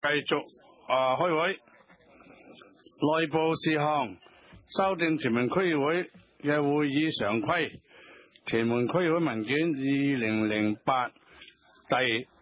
繼續開會，內部事項修訂屯門區議會嘅會議常規，屯門區議會文件2008第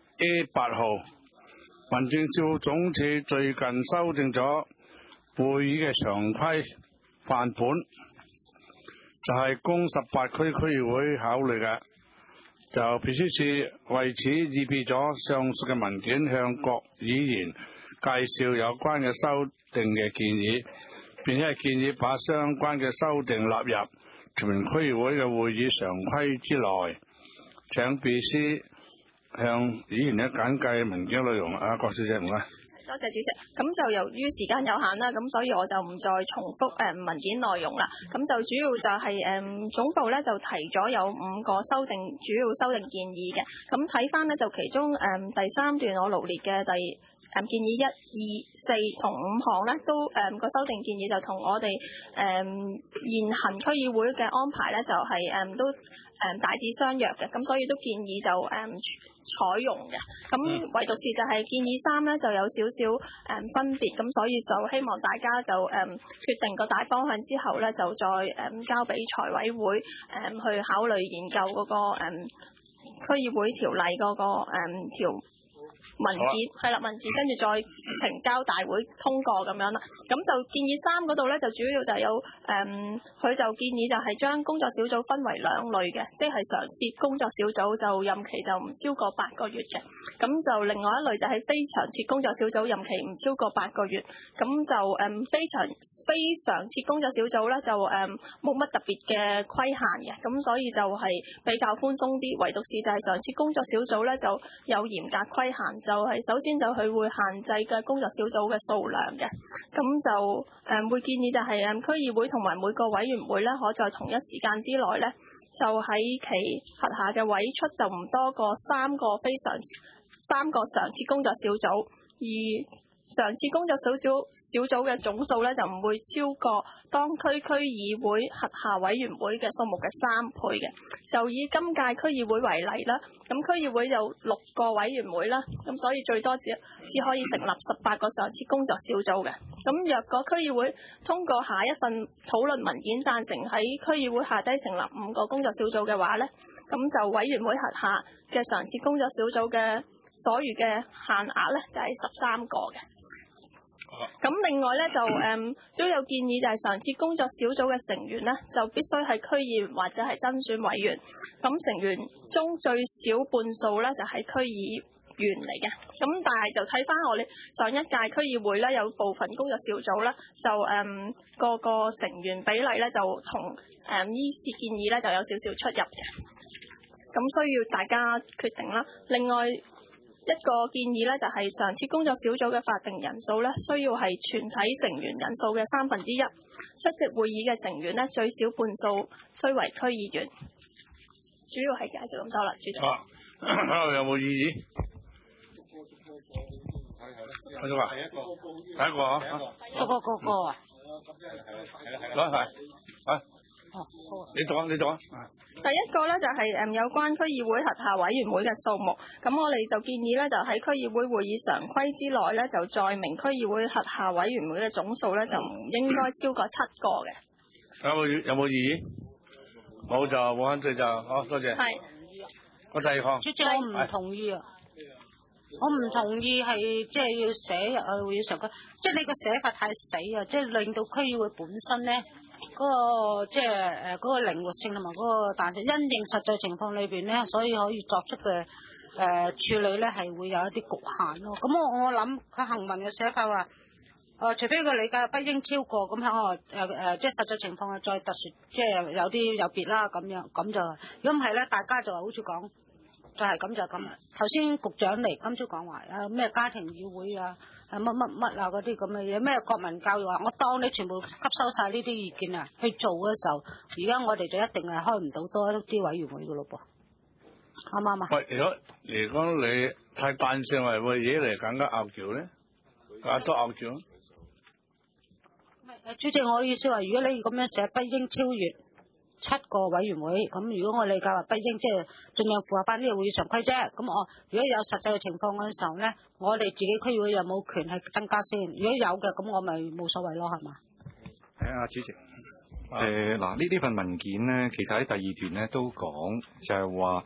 A8 號，民政事務總署最近修訂咗會議嘅常規範本，就係供18區區議會考慮嘅。就秘書處為此擬備咗上述嘅文件，向各議員介紹有關嘅修訂嘅建議，並且係建議把相關嘅修訂納入屯門區議會嘅會議常規之內。請秘書向議員簡介文件內容。郭小姐，唔該。 多謝主席。咁就由於時間有限啦，咁所以我就唔再重複文件內容啦。咁就主要就係總部咧就提咗有5個主要修訂建議嘅。咁睇翻咧就其中第3段我羅列嘅建議1、2、4同5項咧都個修訂建議就同我哋現行區議會嘅安排咧就係都大致相若嘅，咁所以都建議就採用嘅。咁唯獨是就係建議3咧就有少少分別，咁所以就希望大家就決定個大方向之後咧就再交俾財委會去考慮研究嗰個區議會條例嗰個條文件係啦，文字跟住再呈交大會通過咁樣啦。咁就建議3嗰度咧，就主要就有佢就建議就係將工作小組分為2類嘅，即係常設工作小組就任期就唔超過8個月嘅。咁就另外一類就係非常設工作小組，任期唔超過8個月。咁就非常設工作小組咧就冇乜特別嘅規限嘅，咁所以就係比較寬鬆啲。唯獨是就係常設工作小組咧就有嚴格規限。就係首先就佢會限制嘅工作小組嘅數量嘅，咁就會建議就係區議會同埋每個委員會咧，可在同一時間之內咧，就喺其轄下嘅委出就唔多過3個常設工作小組，而常設工作小組嘅總數咧就唔會超過當區區議會轄下委員會嘅數目嘅3倍嘅。就以今屆區議會為例啦，咁區議會有6個委員會啦，咁所以最多只可以成立18個常設工作小組嘅。咁若果區議會通過下一份討論文件贊成喺區議會下低成立5個工作小組嘅話咧，咁就委員會轄下嘅常設工作小組嘅所餘嘅限額咧就係13個嘅。咁另外咧就都有建議就係常設工作小組嘅成員咧就必須係區議員或者係增選委員，咁成員中最少半數咧就係區議員嚟嘅。咁但係就睇翻我哋上一屆區議會咧有部分工作小組咧就個成員比例咧就同呢次建議咧就有少少出入嘅，咁需要大家決定啦。另外一個建議咧就係常設工作小組嘅法定人數咧需要係全體成員人數嘅1/3，出席會議嘅成員咧最少半數須為區議員。主要係介紹咁多啦，主席。 有冇異議？睇到啊？第一個啊？ 個啊？ 你讀啊！ 第一個咧就係有關區議會轄下委員會嘅數目，咁我哋就建議咧就喺區議會會議常規之內咧就載明區議會轄下委員會嘅總數咧就唔應該超過7個嘅。 有冇異議？冇就冇反對就好，多謝。 係。 我第2項。 主席，我唔同意啊！我唔同意係即係要寫入去會議常規，即係你個寫法太死啊！即係令到區議會本身咧嗰個即係嗰個靈活性同埋嗰個彈性，因應實際情況裏邊咧，所以可以作出嘅處理咧係會有一啲局限咯。咁我諗佢行文嘅寫法話，除非佢理解不應超過咁即係實際情況再特殊，即係有啲有別啦咁樣，咁就如果唔係咧，大家就好似講。就係咁就咁啦。頭先局長嚟今朝講話咩家庭議會乜啊嗰啲咁嘅嘢，咩國民教育啊，我當你全部吸收晒呢啲意見啊，去做嘅時候，而家我哋就一定係開唔到多啲委員會嘅咯噃，啱唔啱啊？ 喂，如果你太彈性為會惹嚟更加拗撬咧，更加多拗撬。 主席，我意思話，如果你咁樣寫不應超越 7個委員會。咁如果我理解話不應，即係盡量符合翻呢個會議常規啫。咁我如果有實際嘅情況嘅時候咧，我哋自己區議會有冇權係增加先？如果有嘅，咁我咪冇所謂咯，係嘛？ 主席。嗱，呢份文件咧，其實喺第2段咧都講，就係話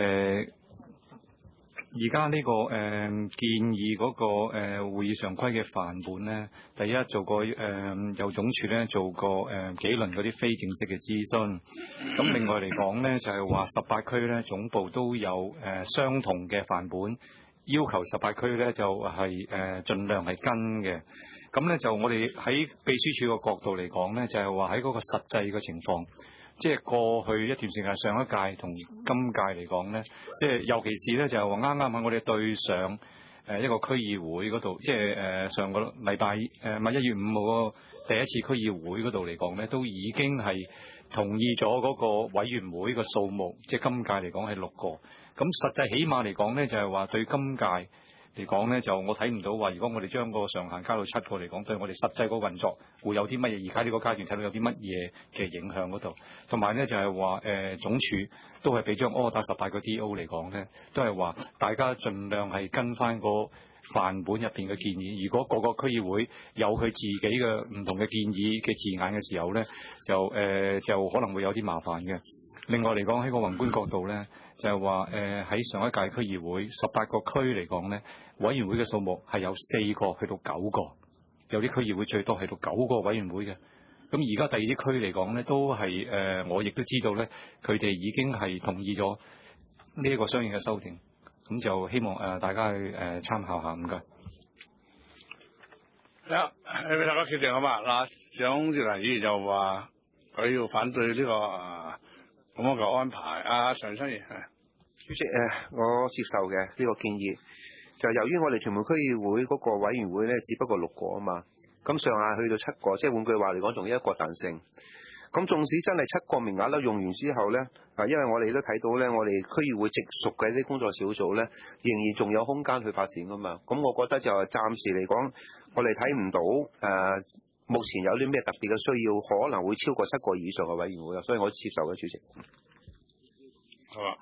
而家呢個建議嗰個會議常規嘅範本咧，第一做過由總署咧做過幾輪嗰啲非正式嘅諮詢，咁另外嚟講咧就係話18區咧總部都有相同嘅範本，要求18區咧就係盡量係跟嘅。咁咧就我哋喺秘書處個角度嚟講咧，就係話喺嗰個實際嘅情況，即係過去一段時間上一屆同今屆嚟講咧，即係尤其是咧就係話啱啱喺我哋對上一個區議會嗰度，即係上個禮拜1月5號嗰個第一次區議會嗰度嚟講咧，都已經係同意咗嗰個委員會嘅數目，即係今屆嚟講係6個。咁實際起碼嚟講咧，就係話對今屆嚟講咧，就我睇唔到話，如果我哋將個上限加到7個嚟講，對我哋實際個運作會有啲乜嘢？而家呢個階段睇到有啲乜嘢嘅影響嗰度，同埋咧就係話總署都係俾張 order 18個 DO 嚟講咧，都係話大家盡量係跟翻個範本入邊嘅建議。如果個個區議會有佢自己嘅唔同嘅建議嘅字眼嘅時候咧，就可能會有啲麻煩嘅。另外嚟講喺個宏觀角度咧，就係話喺上一屆區議會18個區嚟講咧，委員會嘅數目係由4個去到9個，有啲區議會最多係到9個委員會嘅。咁而家第二啲區嚟講咧，都係我亦都知道咧，佢哋已經係同意咗呢一個相應嘅修訂。咁就希望大家去參考下，唔該。 好，俾大家決定好嘛？嗱，蔣志麟議員就話佢要反對呢個咁樣嘅安排。常春義主席我接受嘅呢個建議，就由於我哋屯門區議會嗰個委員會咧，只不過6個啊嘛，咁上下去到7個，即係換句話嚟講，仲有一個彈性。咁縱使真係7個名額咧用完之後咧，因為我哋都睇到咧，我哋區議會直屬嘅啲工作小組咧，仍然仲有空間去發展噶嘛。咁我覺得就係暫時嚟講，我哋睇唔到目前有啲咩特別嘅需要，可能會超過7個以上嘅委員會啊，所以我接受嘅，主席。 好啊。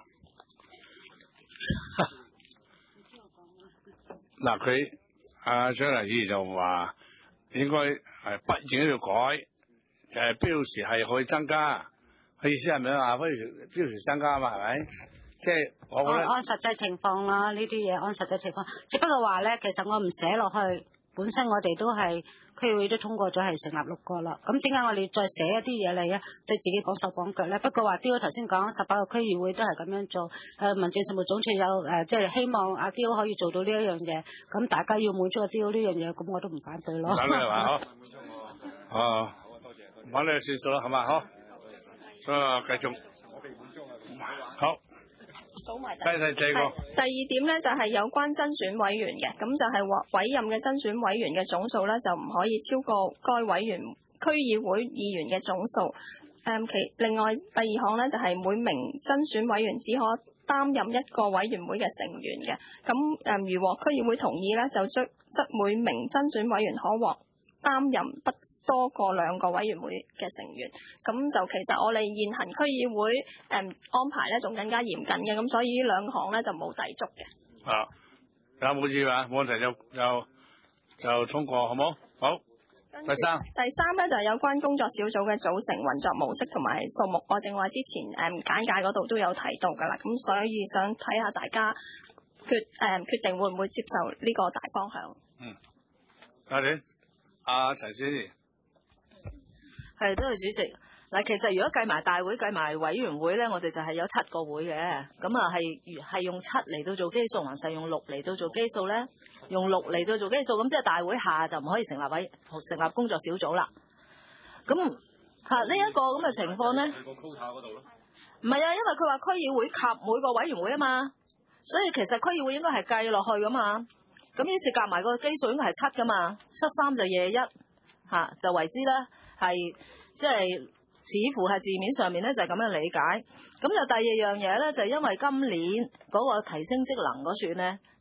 嗱，佢蔣麗儀就話應該不應要改，就係標時係可以增加。佢意思係咪話標時增加嘛？係咪？即係我覺得按實際情況啦，呢啲嘢按實際情況。只不過話咧，其實我唔寫落去，本身我哋都係區議會都通過咗係成立6個啦。咁點解我哋再寫一啲嘢嚟咧？即係自己綁手綁腳咧？不過話D.O. 頭先講18個區議會都係咁樣做。民政事務總署有即係希望阿 D.O. 可以做到呢一樣嘢。咁大家要滿足阿 D.O. 呢樣嘢，咁我都唔反對咯。 反對係嘛？好。多謝。反對算數啦，係嘛？好。繼續。好。 數埋第二點咧，就係有關增選委員嘅，咁就係委任嘅增選委員嘅總數咧，就唔可以超過該委員區議會議員嘅總數。另外第2項咧，就係每名增選委員只可擔任1個委員會嘅成員嘅。咁如獲區議會同意咧，則每名增選委員可獲擔任不多過2個委員會嘅成員。咁就其實我哋現行區議會安排咧，仲更加嚴謹嘅，咁所以呢2項咧就冇抵觸嘅。 有冇意見？冇問題就通過，好冇？好。第三咧就係有關工作小組嘅組成、運作模式同埋數目，我正話之前簡介嗰度都有提到㗎啦。咁所以想睇下大家決定會唔會接受呢個大方向。 陳先生。 係，多謝主席。嗱，其實如果計埋大會、計埋委員會咧，我哋就係有7個會嘅。咁係用7嚟到做基數，還是用6嚟到做基數咧？用6嚟到做基數，咁即係大會下就唔可以成立工作小組啦。咁呢一個咁嘅情況咧，唔係啊，因為佢話區議會及每個委員會啊嘛，所以其實區議會應該係計落去噶嘛。咁於是夾埋個基數應該係7噶嘛，7×3就21就為之咧係即係。似乎係字面上面咧就係咁樣理解，咁就第2樣嘢咧就係因為今年嗰個提升職能嗰處咧，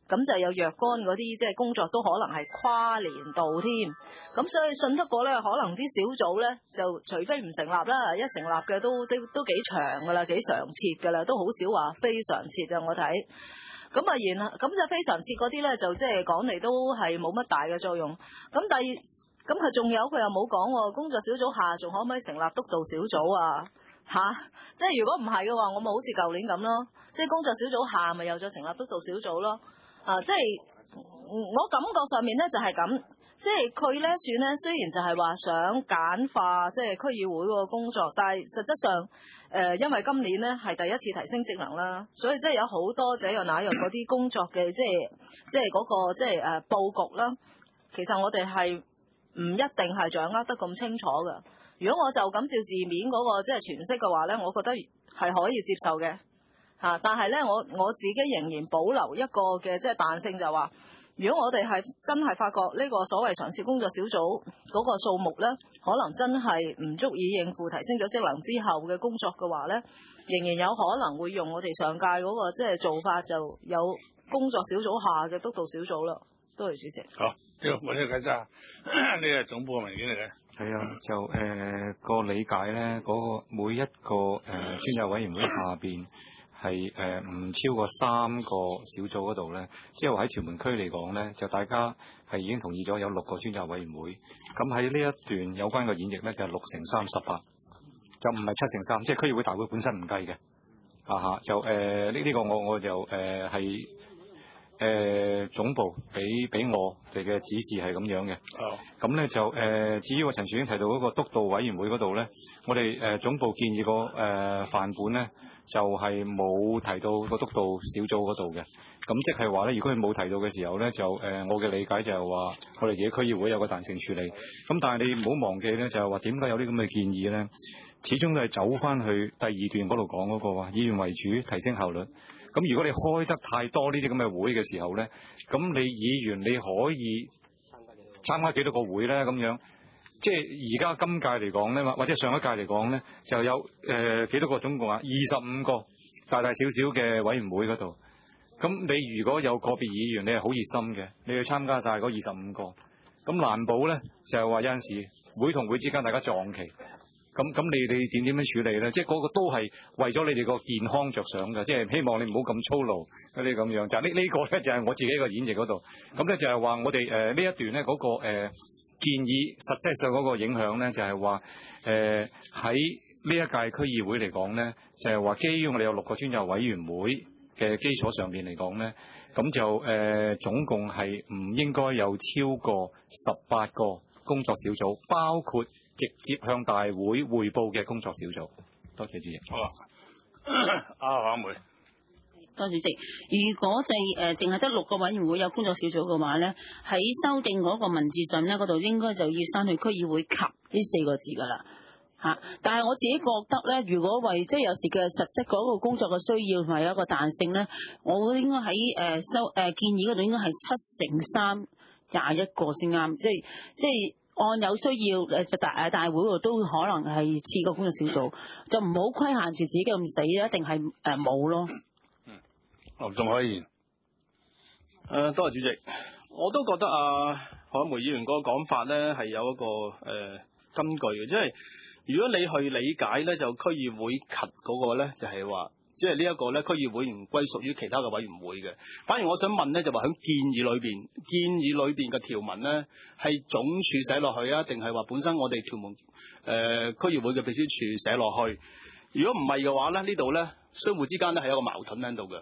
咁就有若干嗰啲即係工作都可能係跨年度添，咁所以信得過咧，可能啲小組咧就除非唔成立啦，一成立嘅都幾長噶啦，幾常設噶啦，都好少話非常設啊，我睇。咁啊，咁就非常設嗰啲咧，就即係講嚟都係冇乜大嘅作用。咁咁佢仲有佢又冇講喎，工作小組下仲可唔可以成立督導小組啊？即係如果唔係嘅話，我咪好似舊年咁咯，即係工作小組下咪又再成立督導小組咯。即係我感覺上面咧就係咁，即係佢咧算咧，雖然就係話想簡化即係區議會嗰個工作，但係實質上因為今年咧係第一次提升職能啦，所以即係有好多這樣那樣嗰啲工作嘅即係嗰個即係佈局啦。其實我哋係唔一定係掌握得咁清楚㗎。如果我就咁照字面嗰個即係詮釋嘅話咧，我覺得係可以接受嘅。但係咧，我自己仍然保留一個嘅即係彈性，就話如果我哋係真係發覺呢個所謂常設工作小組嗰個數目咧，可能真係唔足以應付提升咗職能之後嘅工作嘅話咧，仍然有可能會用我哋上屆嗰個即係做法，就有工作小組下嘅督導小組啦。多謝主席。 好，我呢個解釋，呢個係總部嘅文件嚟嘅。 係啊，就個理解咧，嗰個每一個專責委員會下邊。係唔超過3個小組嗰度咧，即係話喺屯門區嚟講咧，就大家係已經同意咗有6個專責委員會。咁喺呢一段有關嘅演繹咧，就係6乘3 18，就唔係7乘3，即係區議會大會本身唔計嘅。就呢個我就係總部俾我哋嘅指示係咁樣嘅。咁咧就至於我陳樹英提到嗰個督導委員會嗰度咧，我哋總部建議個範本咧。就係冇提到個督導小組嗰度嘅，咁即係話咧，如果佢冇提到嘅時候咧，就我嘅理解就係話，我哋自己區議會有個彈性處理。咁但係你唔好忘記咧，就係話點解有啲咁嘅建議咧？始終都係走翻去第2段嗰度講嗰個話，議員為主，提升效率。咁如果你開得太多呢啲咁嘅會嘅時候咧，咁你議員你可以參加幾多個會咧？咁樣。即係而家今屆嚟講咧，或者上一屆嚟講咧，就有幾多個總共啊？25個大大小小嘅委員會嗰度。咁你如果有個別議員你係好熱心嘅，你去參加晒嗰25個，咁難保咧就係話有陣時會同會之間大家撞期。咁你點樣處理咧？即係嗰個都係為咗你哋個健康着想嘅，即係希望你唔好咁粗魯嗰啲咁樣。就呢個咧就係我自己個演繹嗰度。咁咧就係話我哋呢一段咧嗰個建議實際上嗰個影響咧，就係話喺呢一屆區議會嚟講咧，就係話基於我哋有6個專責委員會嘅基礎上邊嚟講咧，咁就總共係唔應該有超過18個工作小組，包括直接向大會匯報嘅工作小組。多謝主席。 好啊，阿梅。 多謝主席。如果淨係得6個委員會有工作小組嘅話咧，喺修訂嗰個文字上咧，嗰度應該就要刪去區議會及呢4個字噶啦嚇。但係我自己覺得咧，如果為即係有時嘅實質嗰個工作嘅需要同埋有一個彈性咧，我應該喺建議嗰度應該係7乘3 21個先啱，即係按有需要就大會度都可能係次個工作小組，就唔好規限住自己咁死，一定係冇咯。 仲可以。 多謝主席，我都覺得何梅議員嗰個講法咧係有一個根據嘅，即係如果你去理解咧，就區議會及嗰個咧就係話，即係呢一個咧區議會唔歸屬於其他嘅委員會嘅。反而我想問咧，就話喺建議裏邊嘅條文咧，係總署寫落去啊，定係話本身我哋屯門區議會嘅秘書處寫落去？如果唔係嘅話咧，呢度咧相互之間咧係有一個矛盾喺度嘅。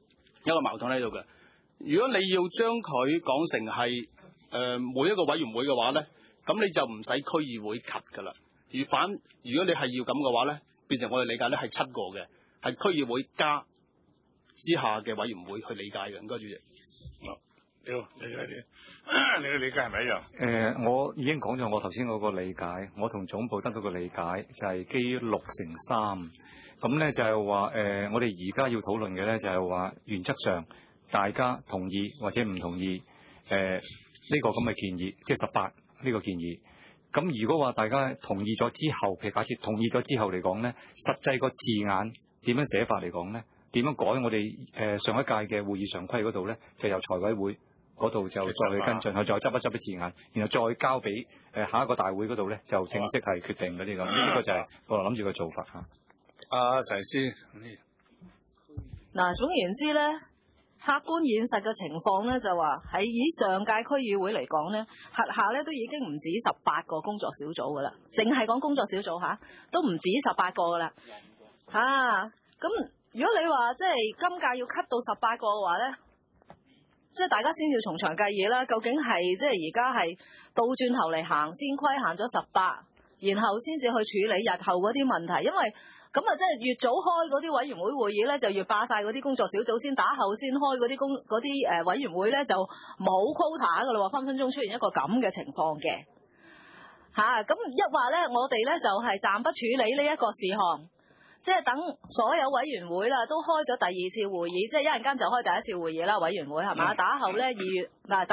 如果你要將佢講成係每一個委員會嘅話咧，咁你就唔使區議會及噶啦。如果你係要咁嘅話咧，變成我哋理解咧係7個嘅，係區議會加之下嘅委員會去理解嘅。唔該，主席。 你嘅理解係咪一樣？ 我已經講咗我頭先嗰個理解，我同總部得到個理解就係基於6乘3。咁咧就係話我哋而家要討論嘅咧就係話原則上大家同意或者唔同意呢個咁嘅建議，即係18呢個建議。咁如果話大家同意咗之後，譬如假設同意咗之後嚟講咧，實際個字眼點樣寫法嚟講咧， 點樣改我哋上一屆嘅會議常規嗰度咧，就由財委會嗰度就再去跟進，再執一執啲字眼，然後再交俾下一個大會嗰度咧，就正式係決定嗰啲咁。呢個就係我諗住個做法嚇。 陳師， 嗱，總言之咧，客觀現實嘅情況咧，就話喺以上屆區議會嚟講咧，轄下咧都已經唔止18個工作小組噶啦，淨係講工作小組都唔止18個噶啦咁如果你話即係今屆要 cut 到18個嘅話咧，即係大家先要從長計議啦。究竟係即係而家係倒轉頭嚟行先規限咗18，然後先至去處理日後嗰啲問題，因為咁啊，即係越早開嗰啲委員會會議咧，就越霸晒嗰啲工作小組，先打後先開嗰啲委員會咧，就冇 quota 噶啦喎，分分鐘出現一個咁嘅情況嘅咁一話咧，我哋咧就係暫不處理呢一個事項。即係等所有委員會啦，都開咗第2次會議，即係一陣間就開第1次會議啦。委員會係嘛？打後咧2月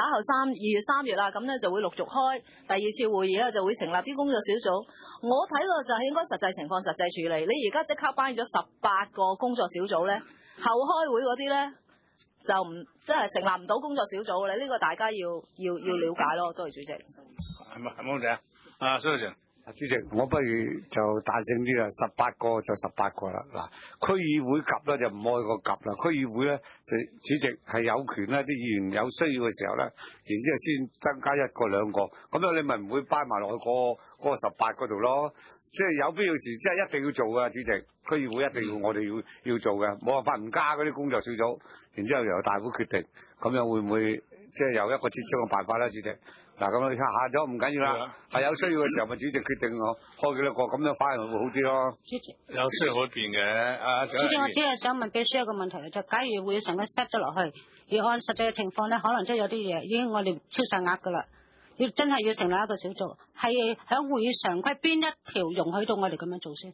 3月啦，咁咧就會陸續開第2次會議啦，就會成立啲工作小組。我睇到就係應該實際情況實際處理。你而家即刻頒咗18個工作小組咧，後開會嗰啲咧就唔即係成立唔到工作小組咧。呢個大家要了解咯。多謝主席。 係咪冇問題啊？蘇生。 主席，我不如就彈性啲啦，18個就18個啦。嗱，區議會及咧就唔愛個及啦，區議會咧就主席係有權咧，啲議員有需要嘅時候咧，然之後先增加1個2個，咁樣你咪唔會擺埋落去嗰個18嗰度咯。即係有必要時，即係一定要做嘅，主席。區議會一定要我哋要做嘅，冇辦法唔加嗰啲工作小組，然之後由大會決定，咁樣會唔會即係有一個折中嘅辦法咧，主席？嗱，咁你下咗唔緊要啦，係有需要嘅時候咪主席決定我開幾多個，咁樣反而會好啲咯。 主席有需要可變嘅。 主席，我只係想問秘書一個問題嘅啫。假如會議上嘅 set 咗落去，而按實際嘅情況咧，可能真係有啲嘢已經我哋超晒額噶啦，真係要成立一個小組，係喺會議常規邊一條容許到我哋咁樣做先？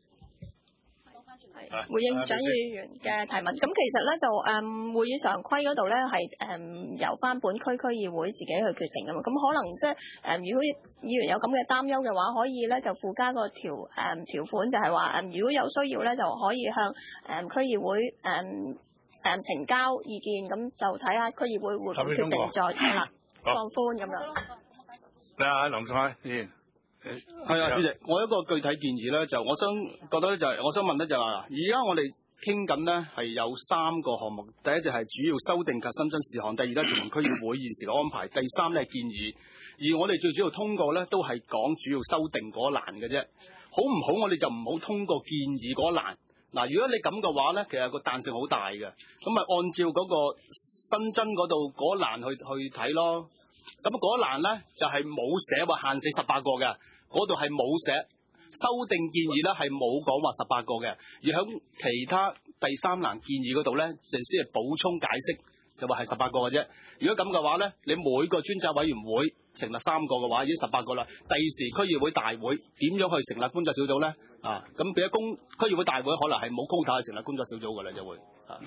回應蔣議員嘅提問，咁其實咧就會議常規嗰度咧係由翻本區區議會自己去決定㗎嘛，咁可能即係如果議員有咁嘅擔憂嘅話，可以咧就附加個條款，就係話如果有需要咧就可以向區議會呈交意見，咁就睇下區議會會唔會決定再放寬咁樣。 林仲海議員。 係啊，主席，我有一個具體建議咧，我想問咧就話，而家我哋傾緊咧係有3個項目，第一就係主要修訂及新增事項，第二咧屯門區議會現時嘅安排，第3咧建議。而我哋最主要通過咧都係講主要修訂嗰欄嘅啫，好唔好？我哋就唔好通過建議嗰欄。嗱，如果你咁嘅話咧，其實個彈性好大嘅，咁咪按照嗰個新增嗰度嗰欄去睇咯。咁嗰欄咧就係冇寫話限死18個嘅，嗰度係冇寫修訂建議咧係冇講話18個嘅，而喺其他第3欄建議嗰度咧，就先係補充解釋，就話係18個嘅啫。如果咁嘅話咧，你每個專責委員會成立3個嘅話，已經18個啦。第時區議會大會點樣去成立工作小組咧？咁變咗區議會大會可能係冇quota去成立工作小組嘅啦，就會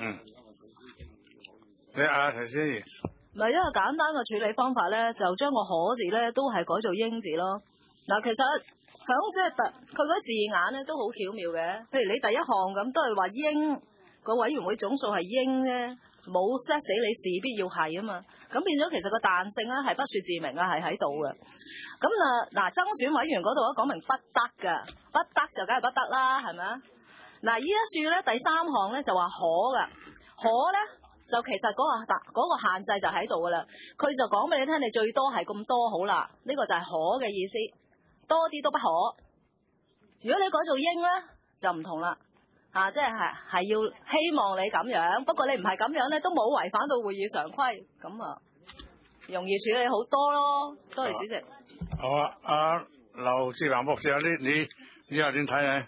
你陳先。 嗱，一個簡單嘅處理方法咧，就將個可字咧都係改做應字咯。嗱，其實響即係佢嗰啲字眼咧都好巧妙嘅。譬如你第1項咁都係話應個委員會總數係應咧，冇 set 死你事必要係啊嘛。咁變咗其實個彈性咧係不說自明啊，係喺度嘅。咁嗱，增選委員嗰度咧講明不得㗎，不得就梗係不得啦，係咪啊？嗱，呢一處咧第3項咧就話可㗎，可咧。就其實嗰個限制就喺度噶啦，佢就講俾你聽，你最多係咁多好啦，呢個就係可嘅意思，多啲都不可。如果你改做應咧，就唔同啦，即係要希望你咁樣，不過你唔係咁樣咧，都冇違反到會議常規，咁容易處理好多咯。多謝主席。 好啊，劉志南博士啊，你又點睇咧？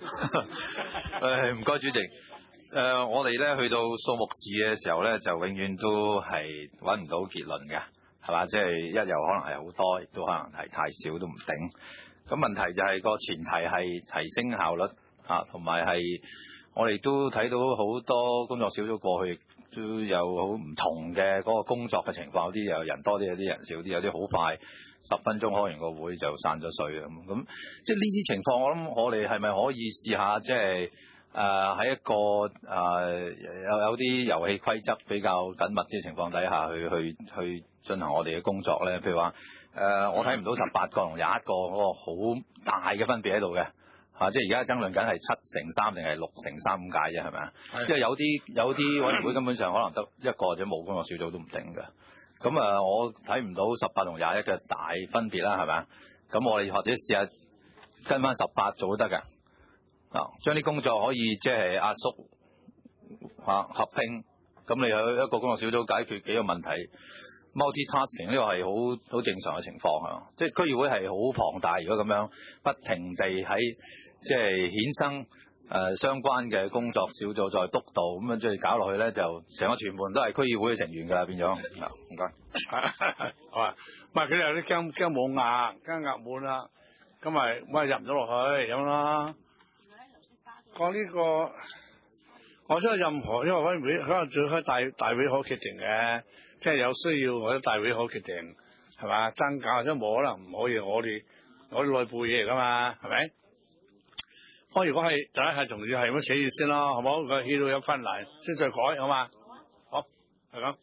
唔該主席。我哋咧去到數目字嘅時候咧，就永遠都係揾唔到結論嘅，係嘛？即係一又可能係好多，亦都可能係太少都唔定。咁問題就係個前提係提升效率同埋係我哋都睇到好多工作小組過去都有好唔同嘅嗰個工作嘅情況，有啲有人多啲，有啲人少啲，有啲好快10分鐘開完個會就散咗水咁。即係呢啲情況，我諗我哋係咪可以試下即係喺一個有啲遊戲規則比較緊密啲情況底下去進行我哋嘅工作咧。譬如話我睇唔到18個同21個嗰個好大嘅分別喺度嘅。即係而家爭論緊係7乘3定係6乘3咁解啫，係咪啊？因為有啲委員會根本上可能得一個或者冇工作小組都唔定嘅。咁我睇唔到18同21嘅大分別啦，係咪啊？咁我哋或者試下跟翻18做都得㗎。將啲工作可以即係壓縮合拼，咁你有一個工作小組解決幾個問題 ，multitasking 呢個係好正常嘅情況啊！即係區議會係好龐大，如果咁樣不停地喺即係衍生相關嘅工作小組再督導，咁樣即係搞落去咧，就成個全盤都係區議會嘅成員㗎啦，變咗。唔該。 好啊，唔係佢哋有啲驚冇壓，驚壓滿啦，咁咪入唔到落去咁啦。講呢個，我相信任何一個委員會，可能最開大會可決定嘅，即係有需要或者大會可決定，係嘛？增減或者冇可能唔可以，我哋內部嘢嚟噶嘛，係咪？如果係大家係同意係咁寫住先咯，好冇？佢起到有困難先再改，好嘛？好，係咁。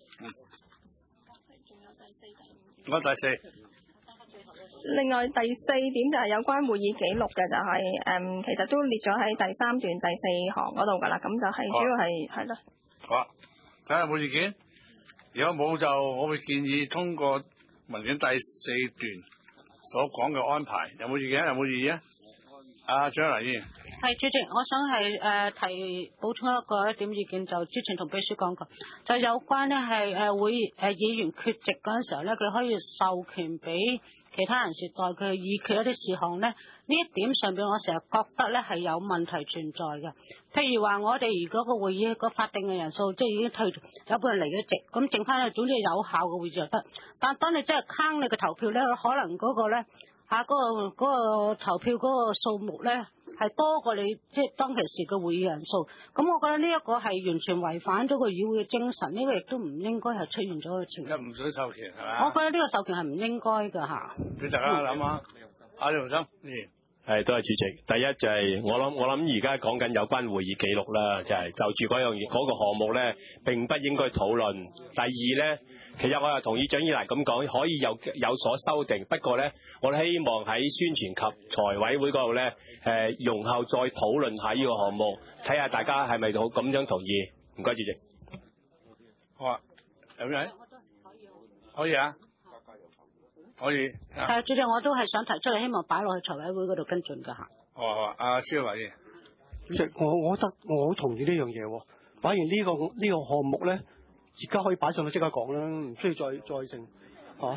講第四。 另外第4點就係有關會議記錄嘅，就係、其實都列咗喺第3段第4行嗰度㗎啦。咁就係主要係啦。 好啊，睇下有冇意見。如果冇就我會建議通過文件第4段所講嘅安排。有冇意見？有冇異議啊？張麗燕。 係主席，我想係補充一點意見，就之前同秘書講過，就有關呢係議員缺席嗰陣時候咧，佢可以授權俾其他人士代佢議決一啲事項咧。呢一點上邊，我成日覺得咧係有問題存在嘅。譬如話，我哋如果個會議個法定嘅人數即係已經退，有半人離咗席，咁剩翻咧，總之有效嘅會議就得。但當你真係坑你嘅投票咧，可能嗰個咧嗰個投票嗰個數目咧係多過你即係當其時嘅會議人數。咁我覺得呢一個係完全違反咗個議會嘅精神，呢個亦都唔應該係出現咗嘅情況。 唔准授權係咪？ 我覺得呢個授權係唔應該㗎嚇。 俾大家諗下，阿梁生， 係，多謝主席。第一就係我諗而家講緊有關會議記錄啦，就係就住嗰個項目咧，並不應該討論。第二咧，其實我又同意蔣以蘭咁講，可以有所修訂。不過咧，我希望喺宣傳及財委會嗰度咧，容後再討論下呢個項目，睇下大家係咪好咁樣同意。唔該，主席。 好啊，有咩？可以啊。可以。 主席，我都係想提出嚟，希望擺落去財委會嗰度跟進㗎嚇。 好，阿蕭華議。 主席，我覺得我好同意呢樣嘢喎。反而呢個項目咧，而家可以擺上去即刻講啦，唔需要再成嚇。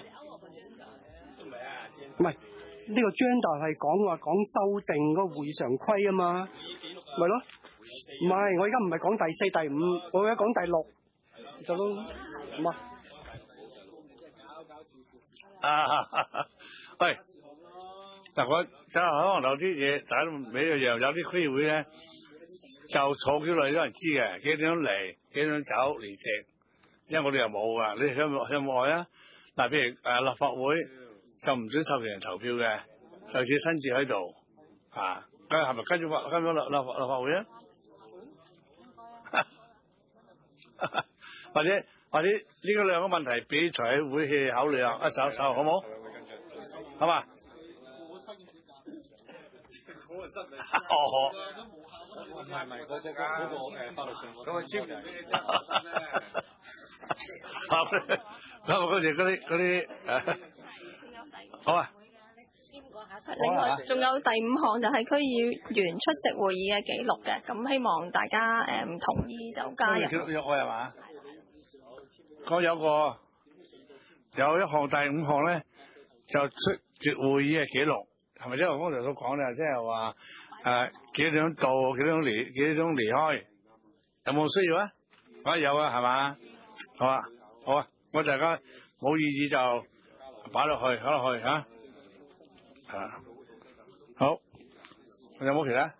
唔係呢個 agenda 係講修訂嗰個會議常規啊嘛，咪咯。唔係，我而家唔係講第4、第5，我而家講第6就咯，唔啊。 喂，嗱我就可能有啲嘢，大家都每一樣有啲區議會咧，就坐幾耐都人知嘅，幾點嚟，幾點走離席，因為我哋又冇噶，你向外啊？嗱，譬如立法會就唔准授權人投票嘅，就似親自喺度啊，係咪跟咗立法會啊？或者呢個兩個問題俾財委會去考慮啊，一手好冇？好嘛？哦， 唔係嗰個法律上嗰個簽名俾嗰時嗰啲好啊。 另外仲有第5項就係區議員出席會議嘅記錄嘅，咁希望大家同意就加入。 約我係嘛？我有一項第5項咧，就出席會議嘅記錄，係咪即係我剛才所講咧？即係話幾點到，幾點離開，有冇需要啊？有啊，係嘛？好啊，我大家冇異議就擺落去嚇。好，有冇其他？